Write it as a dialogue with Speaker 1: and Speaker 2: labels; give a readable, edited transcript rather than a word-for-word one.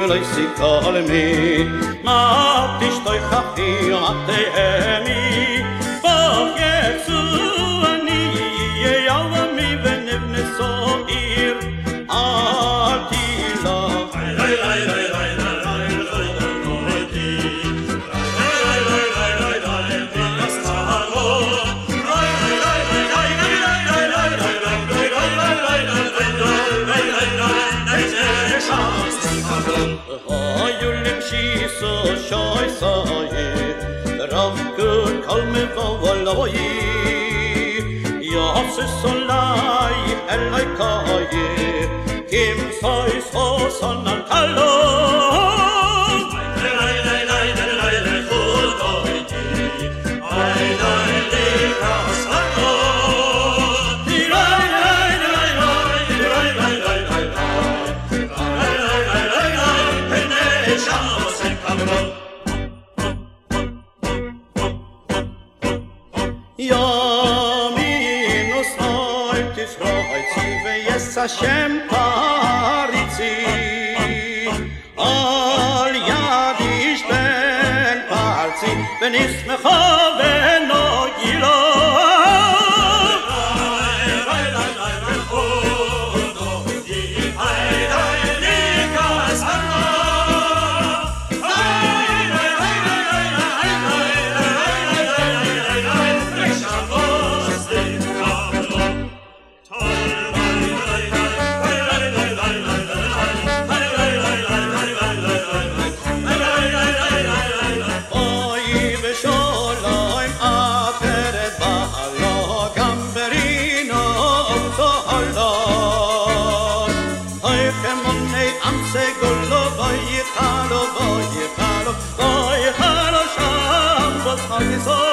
Speaker 1: lo si calmi ma ti sto khafia te mi po yesu ani ya wa mi venevne so ir atila so shoy soye rav good kalme voloy ya se solai elai kaye kim soy so sonan allo Hashem paritzi al yadish ben parzi ben ismecha veno gilo Boy, hello, Sham, what's